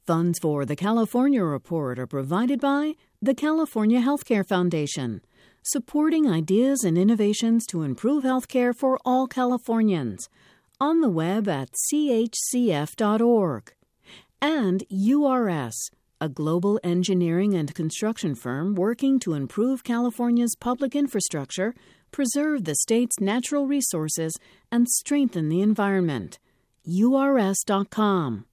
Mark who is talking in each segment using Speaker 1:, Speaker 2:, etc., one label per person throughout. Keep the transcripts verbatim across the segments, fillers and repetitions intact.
Speaker 1: Funds for the California Report are provided by the California Healthcare Foundation, supporting ideas and innovations to improve healthcare for all Californians, on the web at c h c f dot org. And U R S, a global engineering and construction firm working to improve California's public infrastructure, preserve the state's natural resources, and strengthen the environment. U R S dot com.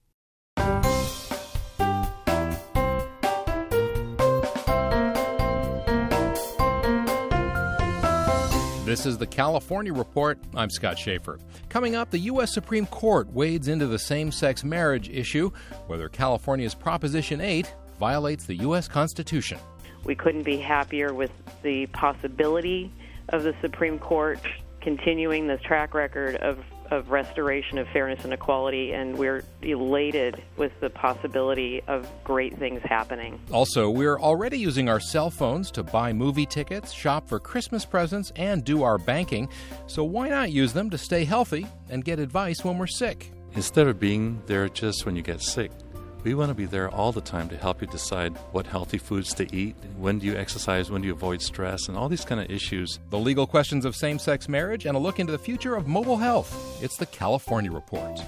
Speaker 2: This is the California Report. I'm Scott Schaefer. Coming up, the U S Supreme Court wades into the same-sex marriage issue, whether California's Proposition eight violates the U S Constitution.
Speaker 3: We couldn't be happier with the possibility of the Supreme Court continuing this track record of, of restoration of fairness and equality, and we're elated with the possibility of great things happening.
Speaker 2: Also, we're already using our cell phones to buy movie tickets, shop for Christmas presents, and do our banking. So why not use them to stay healthy and get advice when we're sick?
Speaker 4: Instead of being there just when you get sick, we want to be there all the time to help you decide what healthy foods to eat, when do you exercise, when do you avoid stress, and all these kind of issues.
Speaker 2: The legal questions of same-sex marriage and a look into the future of mobile health. It's the California Report.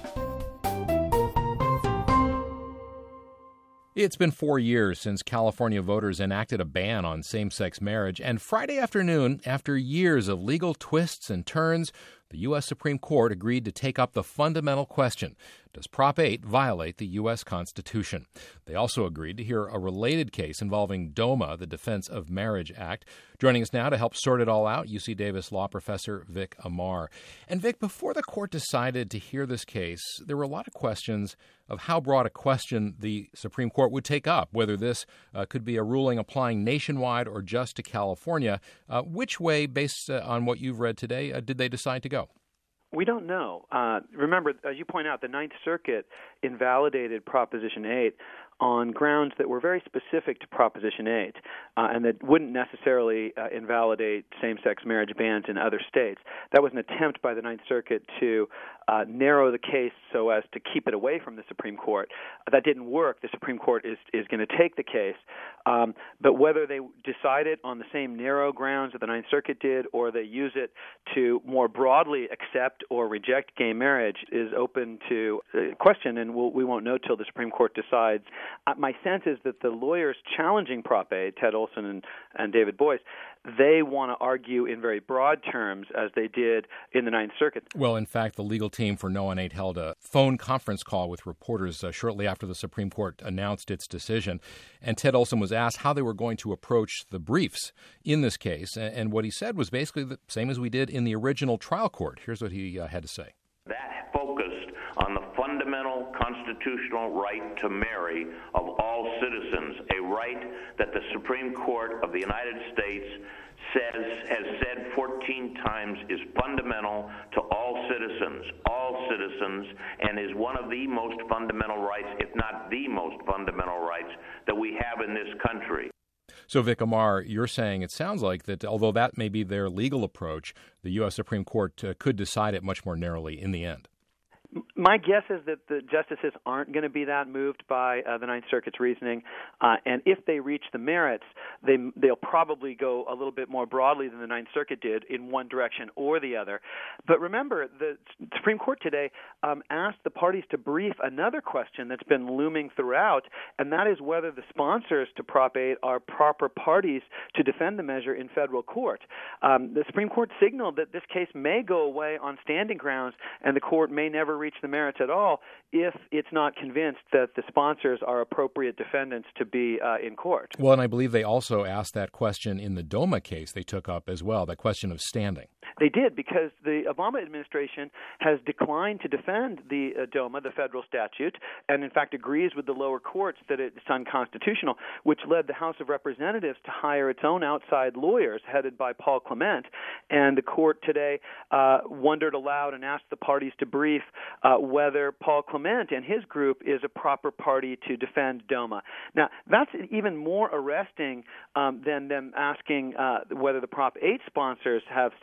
Speaker 2: It's been four years since California voters enacted a ban on same-sex marriage, and Friday afternoon, after years of legal twists and turns, the U S Supreme Court agreed to take up the fundamental question: does Prop eight violate the U S Constitution? They also agreed to hear a related case involving DOMA, the Defense of Marriage Act. Joining us now to help sort it all out, U C Davis law professor Vic Amar. And Vic, before the court decided to hear this case, there were a lot of questions of how broad a question the Supreme Court would take up, whether this uh, could be a ruling applying nationwide or just to California. Uh, which way, based uh, on what you've read today, uh, did they decide to go?
Speaker 5: We don't know. Uh, remember, as you point out, the Ninth Circuit invalidated Proposition eight on grounds that were very specific to Proposition eight uh, and that wouldn't necessarily uh, invalidate same-sex marriage bans in other states. That was an attempt by the Ninth Circuit to uh, narrow the case so as to keep it away from the Supreme Court. Uh, that didn't work. The Supreme Court is, is going to take the case. Um, but whether they decide it on the same narrow grounds that the Ninth Circuit did, or they use it to more broadly accept or reject gay marriage, is open to uh, question, and we'll, we won't know till the Supreme Court decides. Uh, my sense is that the lawyers challenging Prop eight, Ted Olson and, and David Boies, they want to argue in very broad terms, as they did in the Ninth Circuit.
Speaker 2: Well, in fact, the legal team for No on eight held a phone conference call with reporters uh, shortly after the Supreme Court announced its decision. And Ted Olson was asked how they were going to approach the briefs in this case. And, and what he said was basically the same as we did in the original trial court. Here's what he uh, had to say.
Speaker 6: That focused on the fundamental constitutional right to marry of all citizens, a right that the Supreme Court of the United States says, has said fourteen times is fundamental to all citizens, all citizens, and is one of the most fundamental rights, if not the most fundamental rights, that we have in this country.
Speaker 2: So, Vic Amar, you're saying it sounds like that although that may be their legal approach, the U S Supreme Court uh, could decide it much more narrowly in the end.
Speaker 5: My guess is that the justices aren't going to be that moved by uh, the Ninth Circuit's reasoning, uh, and if they reach the merits, they, they'll probably go a little bit more broadly than the Ninth Circuit did in one direction or the other. But remember, the Supreme Court today um, asked the parties to brief another question that's been looming throughout, and that is whether the sponsors to Prop eight are proper parties to defend the measure in federal court. Um, the Supreme Court signaled that this case may go away on standing grounds, and the court may never reach the merits at all if it's not convinced that the sponsors are appropriate defendants to be uh, in court.
Speaker 2: Well, and I believe they also asked that question in the DOMA case they took up as well, that question of standing.
Speaker 5: They did, because the Obama administration has declined to defend the uh, DOMA, the federal statute, and in fact agrees with the lower courts that it's unconstitutional, which led the House of Representatives to hire its own outside lawyers headed by Paul Clement. And the court today uh, wondered aloud and asked the parties to brief uh, whether Paul Clement and his group is a proper party to defend DOMA. Now, that's even more arresting um, than them asking uh, whether the Prop eight sponsors have standing,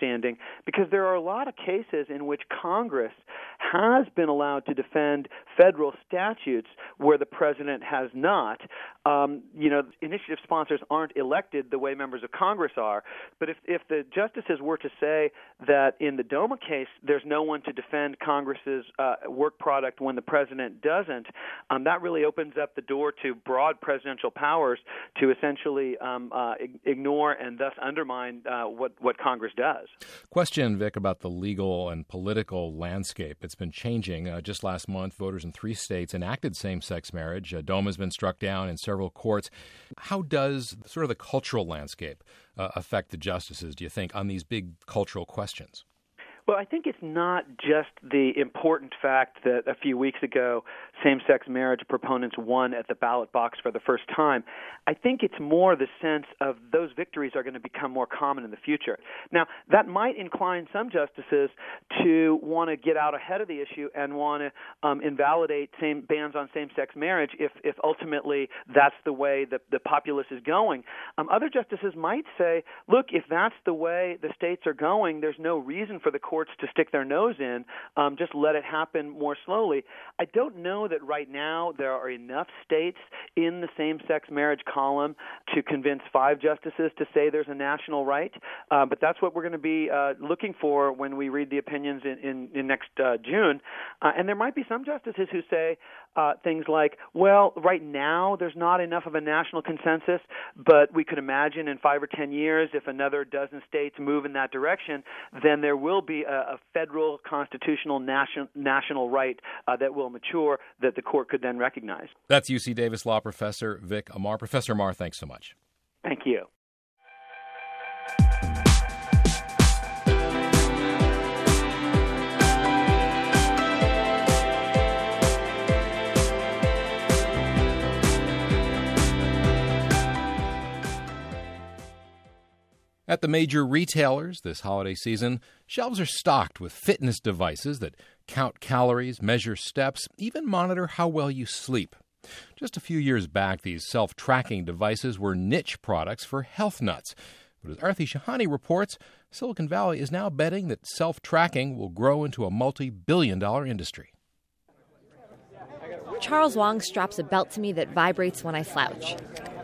Speaker 5: because there are a lot of cases in which Congress has been allowed to defend federal statutes where the president has not. Um, you know, initiative sponsors aren't elected the way members of Congress are, but if, if the justices were to say that in the DOMA case there's no one to defend Congress's uh, work product when the president doesn't, um, that really opens up the door to broad presidential powers to essentially um, uh, ignore and thus undermine uh, what, what Congress does.
Speaker 2: Question, Vic, about the legal and political landscape. It's been changing. Uh, just last month, voters in three states enacted same-sex marriage. Uh, DOMA has been struck down in several courts. How does sort of the cultural landscape uh, affect the justices, do you think, on these big cultural questions?
Speaker 5: Well, I think it's not just the important fact that a few weeks ago same-sex marriage proponents won at the ballot box for the first time. I think it's more the sense of those victories are going to become more common in the future. Now, that might incline some justices to want to get out ahead of the issue and want to um, invalidate same bans on same-sex marriage if, if ultimately that's the way the, the populace is going. Um, other justices might say, look, if that's the way the states are going, there's no reason for the court to stick their nose in, um, just let it happen more slowly. I don't know that right now there are enough states in the same-sex marriage column to convince five justices to say there's a national right, uh, but that's what we're going to be uh, looking for when we read the opinions in, in, in next uh, June. Uh, and there might be some justices who say uh, things like, well, right now there's not enough of a national consensus, but we could imagine in five or ten years if another dozen states move in that direction, then there will be a, a federal constitutional national, national right uh, that will mature that the court could then recognize.
Speaker 2: That's U C Davis Law Professor Vic Amar. Professor Amar, thanks so much.
Speaker 5: Thank you.
Speaker 2: At the major retailers this holiday season, shelves are stocked with fitness devices that count calories, measure steps, even monitor how well you sleep. Just a few years back, these self-tracking devices were niche products for health nuts. But as Arthi Shahani reports, Silicon Valley is now betting that self-tracking will grow into a multi-billion dollar industry.
Speaker 7: Charles Wong straps a belt to me that vibrates when I slouch.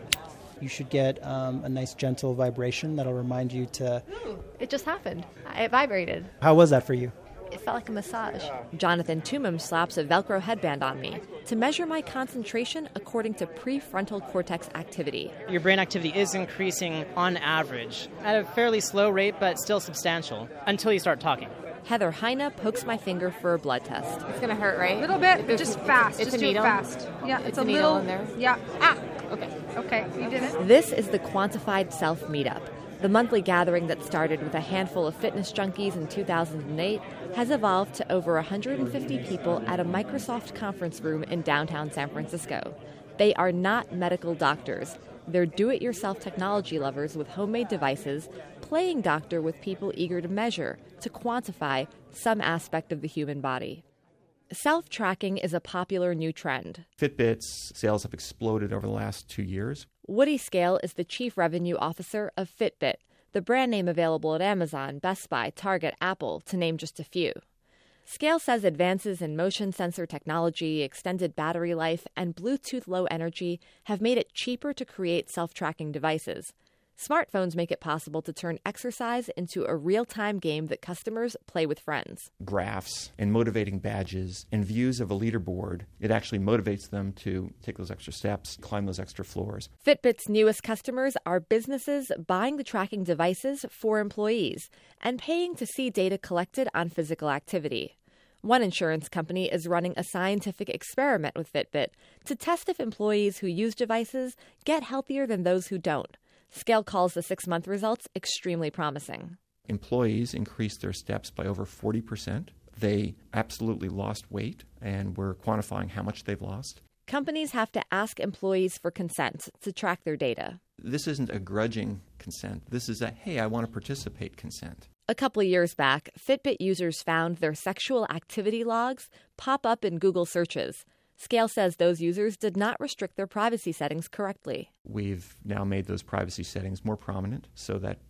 Speaker 8: You should get um, a nice gentle vibration that'll remind you to...
Speaker 7: It just happened. It vibrated.
Speaker 8: How was that for you?
Speaker 7: It felt like a massage. Jonathan Tumum slaps a Velcro headband on me to measure my concentration according to prefrontal cortex activity.
Speaker 9: Your brain activity is increasing on average at a fairly slow rate, but still substantial, until you start talking.
Speaker 7: Heather Heine pokes my finger for a blood test.
Speaker 10: It's going to hurt, right? A little bit, but just fast.
Speaker 7: It's
Speaker 10: just
Speaker 7: a
Speaker 10: do
Speaker 7: needle?
Speaker 10: it fast. Yeah, it's,
Speaker 7: it's
Speaker 10: a,
Speaker 7: a needle
Speaker 10: little...
Speaker 7: in there?
Speaker 10: Yeah. Ah!
Speaker 7: Okay.
Speaker 10: Okay, you did it.
Speaker 7: This is the Quantified Self Meetup. The monthly gathering that started with a handful of fitness junkies in two thousand eight has evolved to over one hundred fifty people at a Microsoft conference room in downtown San Francisco. They are not medical doctors. They're do-it-yourself technology lovers with homemade devices, playing doctor with people eager to measure, to quantify some aspect of the human body. Self-tracking is a popular new trend.
Speaker 11: Fitbit's sales have exploded over the last two years.
Speaker 7: Woody Scale is the chief revenue officer of Fitbit, the brand name available at Amazon, Best Buy, Target, Apple, to name just a few. Scale says advances in motion sensor technology, extended battery life, and Bluetooth Low Energy have made it cheaper to create self-tracking devices. Smartphones make it possible to turn exercise into a real-time game that customers play with friends.
Speaker 11: Graphs and motivating badges and views of a leaderboard, it actually motivates them to take those extra steps, climb those extra floors.
Speaker 7: Fitbit's newest customers are businesses buying the tracking devices for employees and paying to see data collected on physical activity. One insurance company is running a scientific experiment with Fitbit to test if employees who use devices get healthier than those who don't. Scale calls the six-month results extremely promising.
Speaker 11: Employees increased their steps by over forty percent. They absolutely lost weight, and we're quantifying how much they've lost.
Speaker 7: Companies have to ask employees for consent to track their data.
Speaker 11: This isn't a grudging consent. This is a, hey, I want to participate consent.
Speaker 7: A couple of years back, Fitbit users found their sexual activity logs pop up in Google searches. Scale says those users did not restrict their privacy settings correctly.
Speaker 11: We've now made those privacy settings more prominent so that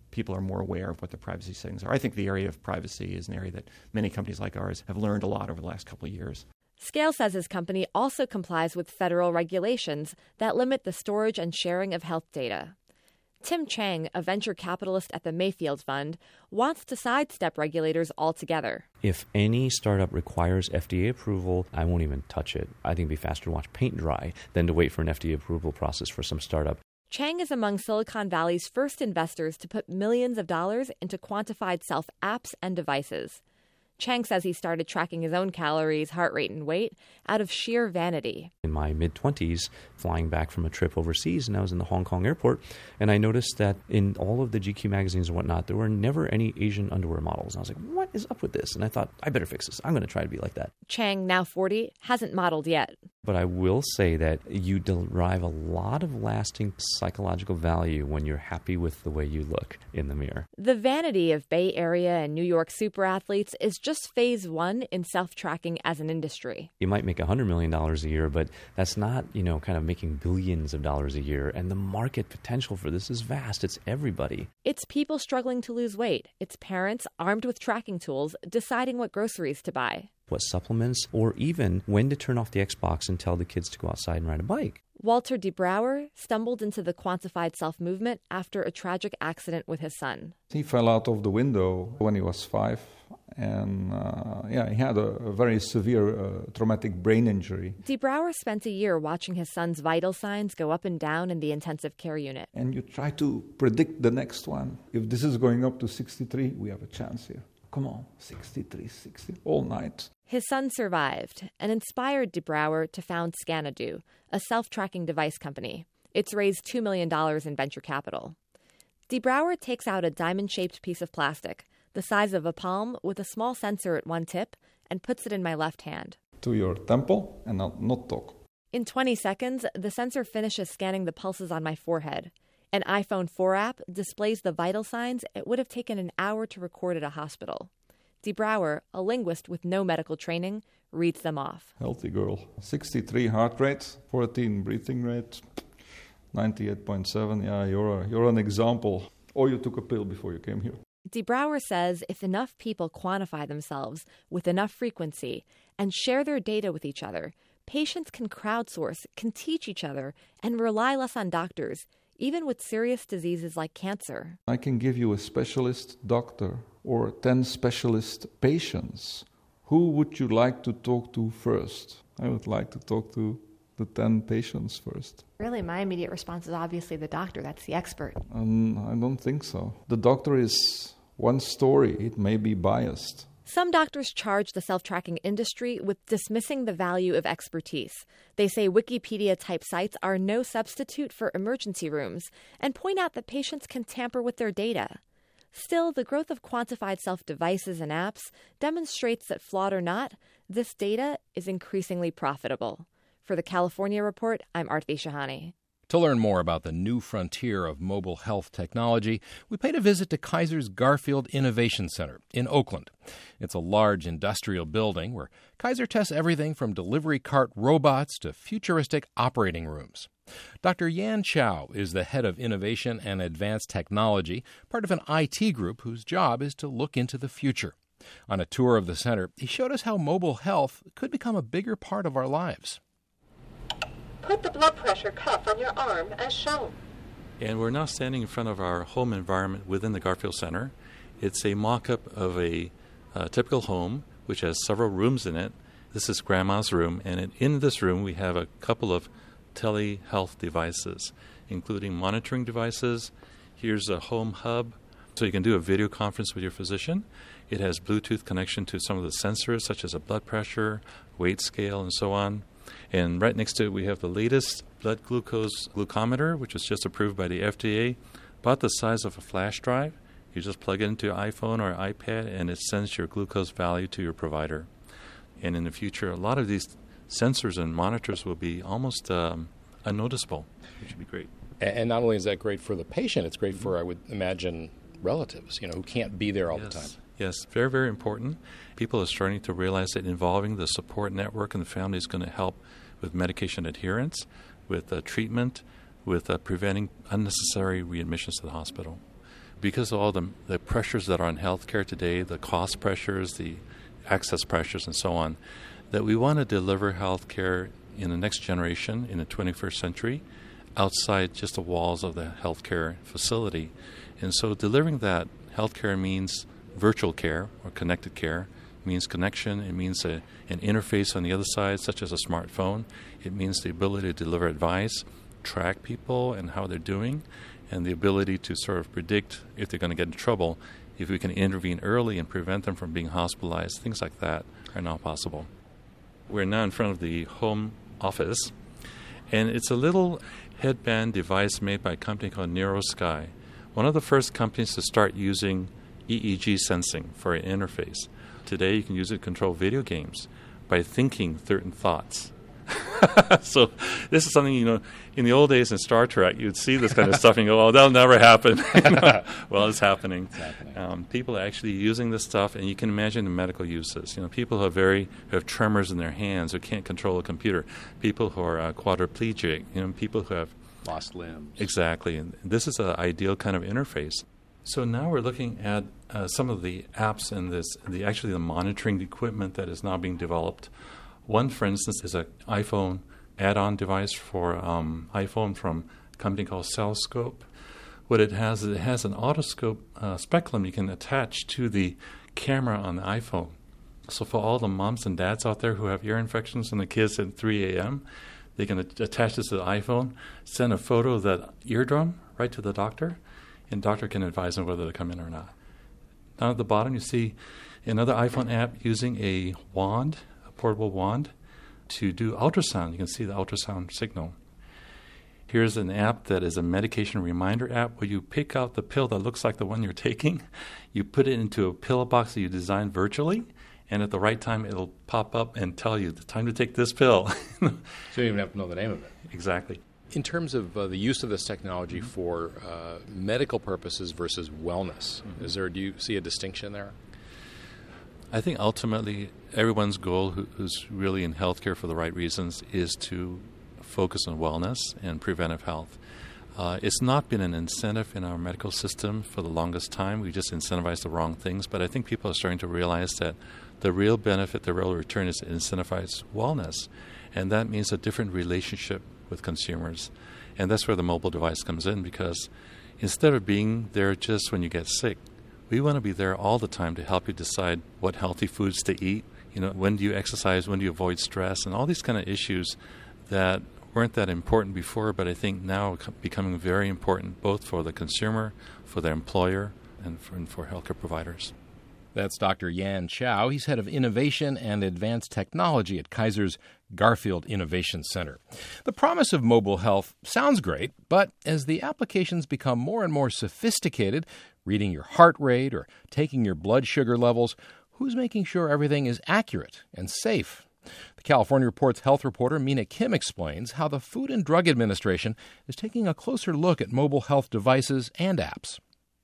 Speaker 11: people are more aware of what the privacy settings are. I think the area of privacy is an area that many companies like ours have learned a lot over the last couple of years.
Speaker 7: Scale says his company also complies with federal regulations that limit the storage and sharing of health data. Tim Chang, a venture capitalist at the Mayfield Fund, wants to sidestep regulators altogether.
Speaker 12: If any startup requires F D A approval, I won't even touch it. I think it'd be faster to watch paint dry than to wait for an F D A approval process for some startup.
Speaker 7: Chang is among Silicon Valley's first investors to put millions of dollars into quantified self apps and devices. Chang says he started tracking his own calories, heart rate, and weight out of sheer vanity.
Speaker 12: In my mid-twenties, flying back from a trip overseas, and I was in the Hong Kong airport, and I noticed that in all of the G Q magazines and whatnot, there were never any Asian underwear models. And I was like, what is up with this? And I thought, I better fix this. I'm going to try to be like that.
Speaker 7: Chang, now forty, hasn't modeled yet.
Speaker 12: But I will say that you derive a lot of lasting psychological value when you're happy with the way you look in the mirror.
Speaker 7: The vanity of Bay Area and New York super athletes is just phase one in self-tracking as an industry.
Speaker 12: You might make one hundred million dollars a year, but that's not, you know, kind of making billions of dollars a year. And the market potential for this is vast. It's everybody.
Speaker 7: It's people struggling to lose weight. It's parents armed with tracking tools deciding what groceries to buy,
Speaker 12: what supplements, or even when to turn off the Xbox and tell the kids to go outside and ride a bike.
Speaker 7: Walter DeBrouwer stumbled into the quantified self movement after a tragic accident with his son.
Speaker 13: He fell out of the window when he was five, and uh, yeah, he had a, a very severe uh, traumatic brain injury.
Speaker 7: DeBrouwer spent a year watching his son's vital signs go up and down in the intensive care unit.
Speaker 13: And you try to predict the next one. If this is going up to sixty-three, we have a chance here. Come on, sixty-three, sixty, all night.
Speaker 7: His son survived and inspired DeBrouwer to found Scanadu, a self-tracking device company. It's raised two million dollars in venture capital. DeBrouwer takes out a diamond-shaped piece of plastic, the size of a palm, with a small sensor at one tip, and puts it in my left hand.
Speaker 13: To your temple and not, not talk.
Speaker 7: In twenty seconds, the sensor finishes scanning the pulses on my forehead. An iPhone four app displays the vital signs it would have taken an hour to record at a hospital. DeBrouwer, a linguist with no medical training, reads them off.
Speaker 13: Healthy girl. sixty-three heart rate, fourteen breathing rate, ninety-eight point seven. Yeah, you're, a, you're an example. Or you took a pill before you came here.
Speaker 7: DeBrouwer says if enough people quantify themselves with enough frequency and share their data with each other, patients can crowdsource, can teach each other, and rely less on doctors, even with serious diseases like cancer.
Speaker 13: I can give you a specialist doctor or ten specialist patients. Who would you like to talk to first? I would like to talk to the ten patients first.
Speaker 7: Really, my immediate response is obviously the doctor. That's the expert.
Speaker 13: Um, I don't think so. The doctor is one story. It may be biased.
Speaker 7: Some doctors charge the self-tracking industry with dismissing the value of expertise. They say Wikipedia-type sites are no substitute for emergency rooms and point out that patients can tamper with their data. Still, the growth of quantified self-devices and apps demonstrates that, flawed or not, this data is increasingly profitable. For the California Report, I'm Artvi Shahani.
Speaker 2: To learn more about the new frontier of mobile health technology, we paid a visit to Kaiser's Garfield Innovation Center in Oakland. It's a large industrial building where Kaiser tests everything from delivery cart robots to futuristic operating rooms. Doctor Yan Chow is the head of innovation and advanced technology, part of an I T group whose job is to look into the future. On a tour of the center, he showed us how mobile health could become a bigger part of our lives.
Speaker 14: Put the blood pressure cuff on your arm as shown.
Speaker 4: And we're now standing in front of our home environment within the Garfield Center. It's a mock-up of a uh, typical home, which has several rooms in it. This is Grandma's room, and in, in this room we have a couple of telehealth devices, including monitoring devices. Here's a home hub, so you can do a video conference with your physician. It has Bluetooth connection to some of the sensors, such as a blood pressure, weight scale, and so on. And right next to it, we have the latest blood glucose glucometer, which was just approved by the F D A, about the size of a flash drive. You just plug it into your iPhone or iPad, and it sends your glucose value to your provider. And in the future, a lot of these sensors and monitors will be almost um, unnoticeable, which would be great.
Speaker 2: And not only is that great for the patient, it's great for, I would imagine, relatives, you know, who can't be there all
Speaker 4: yes.
Speaker 2: the time.
Speaker 4: Yes, very, very important. People are starting to realize that involving the support network and the family is going to help with medication adherence, with uh, treatment, with uh, preventing unnecessary readmissions to the hospital. because of all the, the pressures that are on healthcare today, the cost pressures, the access pressures, and so on, that we want to deliver healthcare in the next generation, in the twenty-first century, outside just the walls of the healthcare facility. And so delivering that healthcare means virtual care or connected care, means connection, it means a, an interface on the other side, such as a smartphone. It means the ability to deliver advice, track people and how they're doing, and the ability to sort of predict if they're going to get in trouble. If we can intervene early and prevent them from being hospitalized, things like that are now possible. We're now in front of the home office, and it's a little headband device made by a company called NeuroSky, one of the first companies to start using E E G sensing for an interface. Today you can use it to control video games by thinking certain thoughts. So this is something, you know, in the old days in Star Trek, you'd see this kind of stuff and you go, oh, that'll never happen. Well, it's happening. It's happening. Um, people are actually using this stuff, and you can imagine the medical uses. You know, people who have very who have tremors in their hands, who can't control a computer, people who are uh, quadriplegic, you know, people who have
Speaker 2: lost limbs.
Speaker 4: Exactly, and this is an ideal kind of interface. So now we're looking at uh, some of the apps and this, the actually the monitoring equipment that is now being developed. One, for instance, is an iPhone add-on device for um, iPhone from a company called CellScope. What it has is it has an autoscope uh, speculum you can attach to the camera on the iPhone. So for all the moms and dads out there who have ear infections and the kids at three a.m., they can a- attach this to the iPhone, send a photo of that eardrum right to the doctor, and the doctor can advise them whether to come in or not. Down at the bottom, you see another iPhone app using a wand, a portable wand, to do ultrasound. You can see the ultrasound signal. Here's an app that is a medication reminder app where you pick out the pill that looks like the one you're taking, you put it into a pill box that you designed virtually, and at the right time it'll pop up and tell you the time to take this pill.
Speaker 2: So you don't even have to know the name of it.
Speaker 4: Exactly.
Speaker 2: In terms of uh, the use of this technology mm-hmm. for uh, medical purposes versus wellness, mm-hmm. is there? Do you see a distinction there?
Speaker 4: I think ultimately everyone's goal who, who's really in healthcare for the right reasons is to focus on wellness and preventive health. Uh, it's not been an incentive in our medical system for the longest time. We just incentivize the wrong things. But I think people are starting to realize that the real benefit, the real return is to incentivize wellness. And that means a different relationship with consumers. And that's where the mobile device comes in, because instead of being there just when you get sick, we want to be there all the time to help you decide what healthy foods to eat. You know, when do you exercise? When do you avoid stress? And all these kind of issues that weren't that important before, but I think now are becoming very important both for the consumer, for the employer, and for, and for healthcare providers.
Speaker 2: That's Doctor Yan Chao. He's head of innovation and advanced technology at Kaiser's Garfield Innovation Center. The promise of mobile health sounds great, but as the applications become more and more sophisticated, reading your heart rate or taking your blood sugar levels, who's making sure everything is accurate and safe? The California Report's health reporter Mina Kim explains how the Food and Drug Administration is taking a closer look at mobile health devices and apps.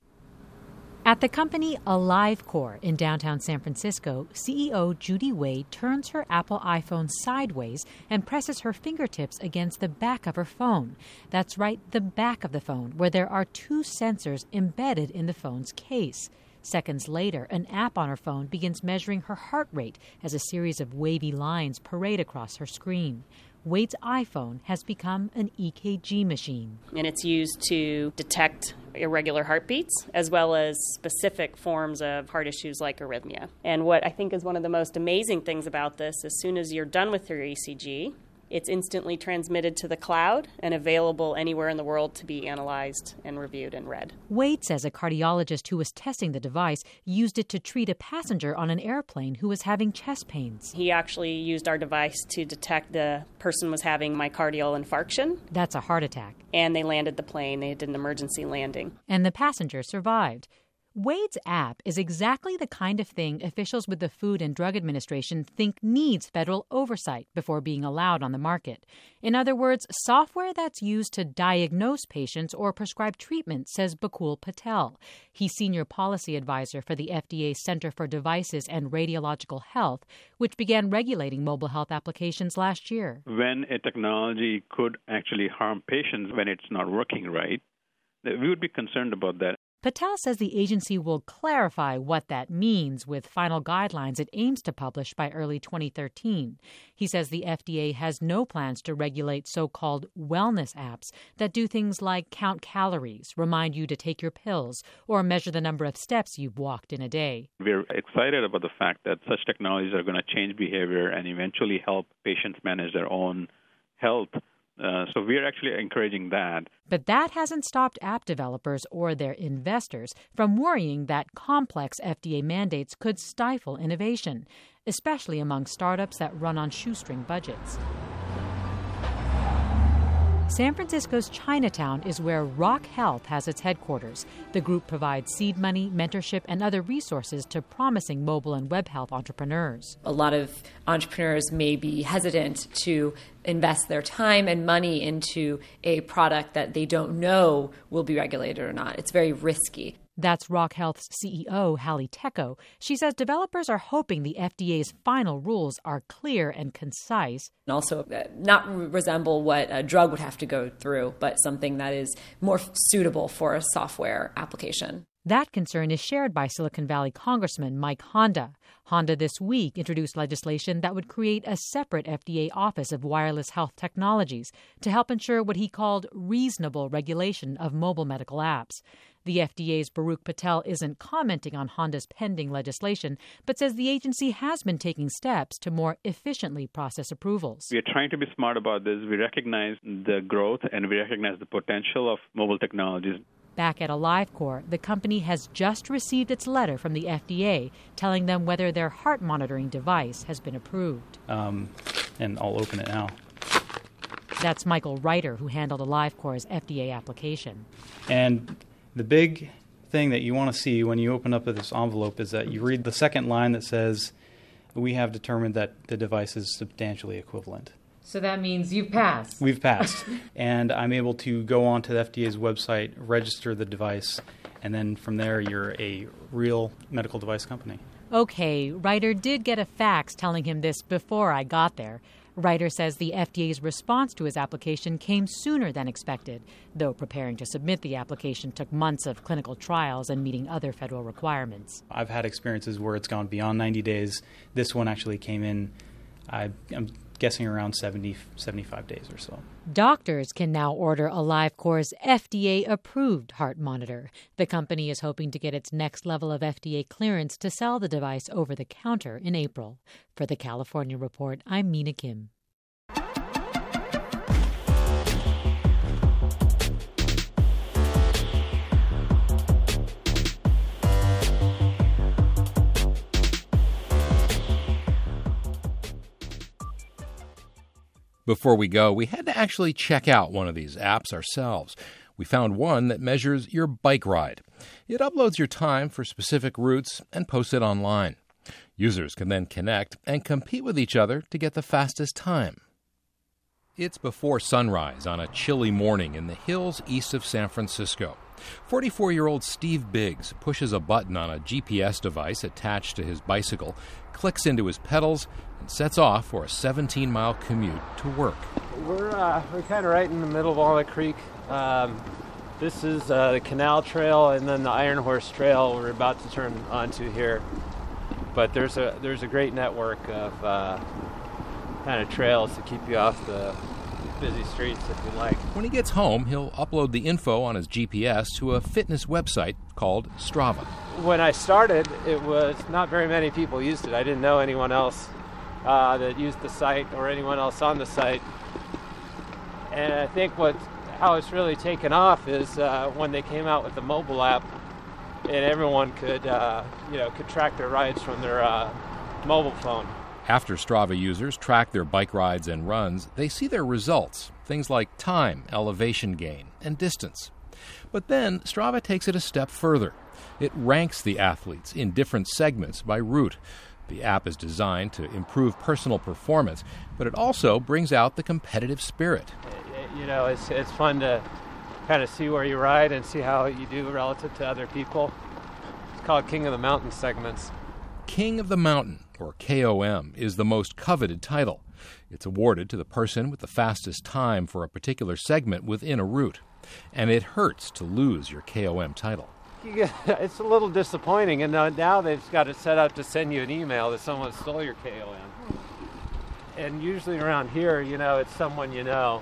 Speaker 15: At the company AliveCor in downtown San Francisco, C E O Judy Wade turns her Apple iPhone sideways and presses her fingertips against the back of her phone. That's right, the back of the phone, where there are two sensors embedded in the phone's case. Seconds later, an app on her phone begins measuring her heart rate as a series of wavy lines parade across her screen. Wade's iPhone has become an E K G machine.
Speaker 16: And it's used to detect irregular heartbeats as well as specific forms of heart issues like arrhythmia. And what I think is one of the most amazing things about this, as soon as you're done with your E C G, it's instantly transmitted to the cloud and available anywhere in the world to be analyzed and reviewed and read.
Speaker 15: Wade says a cardiologist who was testing the device used it to treat a passenger on an airplane who was having chest pains.
Speaker 16: He actually used our device to detect the person was having myocardial infarction.
Speaker 15: That's a heart attack.
Speaker 16: And they landed the plane. They did an emergency landing.
Speaker 15: And the passenger survived. Wade's app is exactly the kind of thing officials with the Food and Drug Administration think needs federal oversight before being allowed on the market. In other words, software that's used to diagnose patients or prescribe treatment, says Bakul Patel. He's senior policy advisor for the F D A Center for Devices and Radiological Health, which began regulating mobile health applications last year.
Speaker 17: When a technology could actually harm patients when it's not working right, we would be concerned about that.
Speaker 15: Patel says the agency will clarify what that means with final guidelines it aims to publish by early twenty thirteen. He says the F D A has no plans to regulate so-called wellness apps that do things like count calories, remind you to take your pills, or measure the number of steps you've walked in a day.
Speaker 17: We're excited about the fact that such technologies are going to change behavior and eventually help patients manage their own health. Uh, so we're actually encouraging that.
Speaker 15: But that hasn't stopped app developers or their investors from worrying that complex F D A mandates could stifle innovation, especially among startups that run on shoestring budgets. San Francisco's Chinatown is where Rock Health has its headquarters. The group provides seed money, mentorship, and other resources to promising mobile and web health entrepreneurs.
Speaker 18: A lot of entrepreneurs may be hesitant to invest their time and money into a product that they don't know will be regulated or not. It's very risky.
Speaker 15: That's Rock Health's C E O, Hallie Tecco. She says developers are hoping the F D A's final rules are clear and concise.
Speaker 18: And also not resemble what a drug would have to go through, but something that is more suitable for a software application.
Speaker 15: That concern is shared by Silicon Valley Congressman Mike Honda. Honda this week introduced legislation that would create a separate F D A Office of Wireless Health Technologies to help ensure what he called reasonable regulation of mobile medical apps. The F D A's Baruch Patel isn't commenting on Honda's pending legislation, but says the agency has been taking steps to more efficiently process approvals.
Speaker 17: We are trying to be smart about this. We recognize the growth and we recognize the potential of mobile technologies.
Speaker 15: Back at AliveCor, the company has just received its letter from the F D A telling them whether their heart monitoring device has been approved.
Speaker 19: Um, and I'll open it now.
Speaker 15: That's Michael Reiter, who handled AliveCor's F D A application.
Speaker 19: And the big thing that you want to see when you open up this envelope is that you read the second line that says, "We have determined that the device is substantially equivalent."
Speaker 15: So that means you've passed.
Speaker 19: We've passed. And I'm able to go onto the F D A's website, register the device, and then from there you're a real medical device company.
Speaker 15: Okay, Reiter did get a fax telling him this before I got there. Reiter says the F D A's response to his application came sooner than expected, though preparing to submit the application took months of clinical trials and meeting other federal requirements.
Speaker 19: I've had experiences where it's gone beyond ninety days. This one actually came in, I, I'm guessing, around seventy, seventy-five days or so.
Speaker 15: Doctors can now order AliveCor's F D A-approved heart monitor. The company is hoping to get its next level of F D A clearance to sell the device over the counter in April. For the California Report, I'm Mina Kim.
Speaker 2: Before we go, we had to actually check out one of these apps ourselves. We found one that measures your bike ride. It uploads your time for specific routes and posts it online. Users can then connect and compete with each other to get the fastest time. It's before sunrise on a chilly morning in the hills east of San Francisco. forty-four-year-old Steve Biggs pushes a button on a G P S device attached to his bicycle, clicks into his pedals, and sets off for a seventeen-mile commute to work.
Speaker 20: We're uh, we're kind of right in the middle of Walnut Creek. Um, this is uh, the Canal Trail, and then the Iron Horse Trail we're about to turn onto here. But there's a there's a great network of uh, kind of trails to keep you off the busy streets if you like.
Speaker 2: When he gets home, he'll upload the info on his G P S to a fitness website called Strava.
Speaker 20: When I started, it was not very many people used it. I didn't know anyone else uh, that used the site or anyone else on the site. And I think what how it's really taken off is uh, when they came out with the mobile app, and everyone could uh, you know could track their rides from their uh, mobile phone.
Speaker 2: After Strava users track their bike rides and runs, they see their results, things like time, elevation gain, and distance. But then Strava takes it a step further. It ranks the athletes in different segments by route. The app is designed to improve personal performance, but it also brings out the competitive spirit.
Speaker 20: You know, it's it's fun to kind of see where you ride and see how you do relative to other people. It's called King of the Mountain segments.
Speaker 2: King of the Mountain, or K O M, is the most coveted title. It's awarded to the person with the fastest time for a particular segment within a route. And it hurts to lose your K O M title.
Speaker 20: you get, it's a little disappointing, and now, now they've got it set up to send you an email that someone stole your K O N. And usually around here, you know, it's someone you know.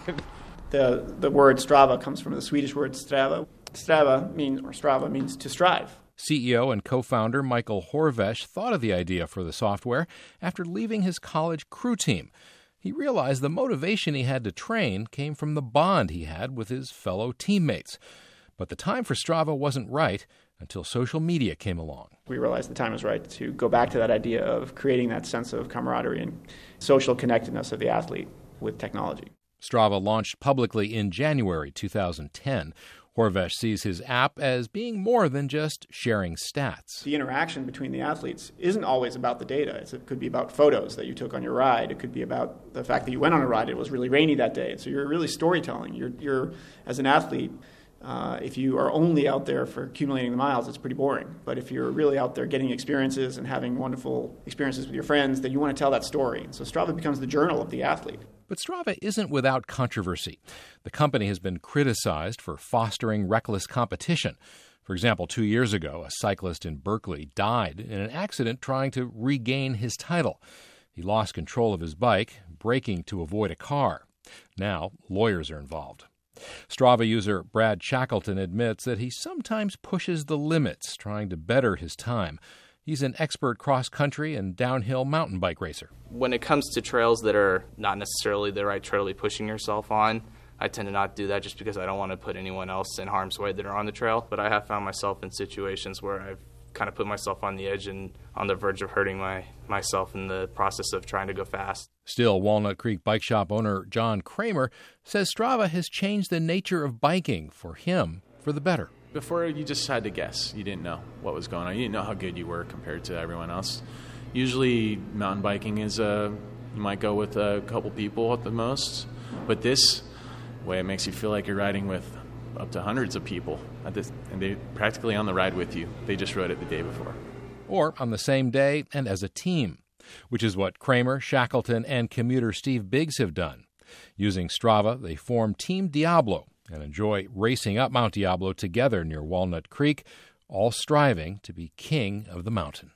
Speaker 21: the the word Strava comes from the Swedish word Strava. Strava means, or Strava means to strive.
Speaker 2: C E O and co-founder Michael Horvesh thought of the idea for the software after leaving his college crew team. He realized the motivation he had to train came from the bond he had with his fellow teammates. But the time for Strava wasn't right until social media came along.
Speaker 21: We realized the time was right to go back to that idea of creating that sense of camaraderie and social connectedness of the athlete with technology.
Speaker 2: Strava launched publicly in January two thousand ten. Horvesh sees his app as being more than just sharing stats.
Speaker 21: The interaction between the athletes isn't always about the data. It's, it could be about photos that you took on your ride. It could be about the fact that you went on a ride. It was really rainy that day. So you're really storytelling. You're, you're as an athlete, uh, if you are only out there for accumulating the miles, it's pretty boring. But if you're really out there getting experiences and having wonderful experiences with your friends, then you want to tell that story. So Strava becomes the journal of the athlete.
Speaker 2: But Strava isn't without controversy. The company has been criticized for fostering reckless competition. For example, two years ago, a cyclist in Berkeley died in an accident trying to regain his title. He lost control of his bike, braking to avoid a car. Now, lawyers are involved. Strava user Brad Shackleton admits that he sometimes pushes the limits trying to better his time. He's an expert cross-country and downhill mountain bike racer.
Speaker 22: When it comes to trails that are not necessarily the right trail to be pushing yourself on, I tend to not do that just because I don't want to put anyone else in harm's way that are on the trail. But I have found myself in situations where I've kind of put myself on the edge and on the verge of hurting my myself in the process of trying to go fast.
Speaker 2: Still, Walnut Creek Bike Shop owner John Kramer says Strava has changed the nature of biking for him for the better.
Speaker 23: Before, you just had to guess. You didn't know what was going on. You didn't know how good you were compared to everyone else. Usually, mountain biking is a, you might go with a couple people at the most. But this way, it makes you feel like you're riding with up to hundreds of people. At this, and they're practically on the ride with you. They just rode it the day before.
Speaker 2: Or on the same day and as a team, which is what Kramer, Shackleton, and commuter Steve Biggs have done. Using Strava, they formed Team Diablo and enjoy racing up Mount Diablo together near Walnut Creek, all striving to be king of the mountain.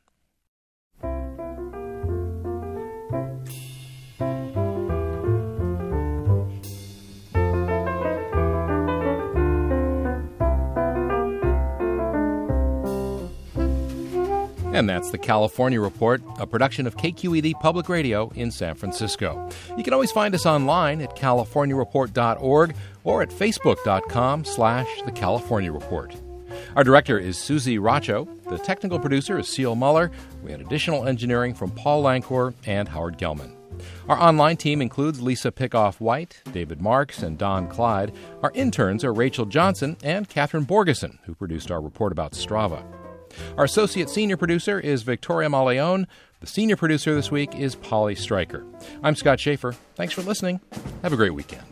Speaker 2: And that's the California Report, a production of K Q E D Public Radio in San Francisco. You can always find us online at california report dot org or at facebook.com slash the California Report. Our director is Susie Racho. The technical producer is Seal Muller. We had additional engineering from Paul Lancor and Howard Gelman. Our online team includes Lisa Pickoff-White, David Marks, and Don Clyde. Our interns are Rachel Johnson and Catherine Borgeson, who produced our report about Strava. Our associate senior producer is Victoria Maleon. The senior producer this week is Polly Stryker. I'm Scott Schaefer. Thanks for listening. Have a great weekend.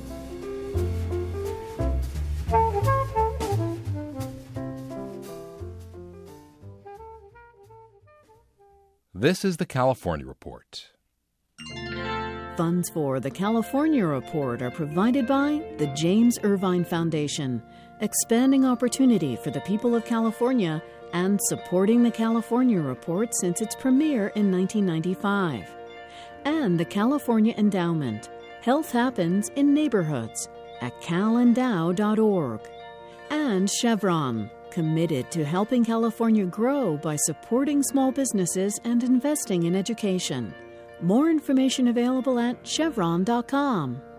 Speaker 2: This is the California Report.
Speaker 1: Funds for the California Report are provided by the James Irvine Foundation, expanding opportunity for the people of California and supporting the California Report since its premiere in nineteen ninety-five. And the California Endowment. Health happens in neighborhoods at cal endow dot org. And Chevron, committed to helping California grow by supporting small businesses and investing in education. More information available at chevron dot com.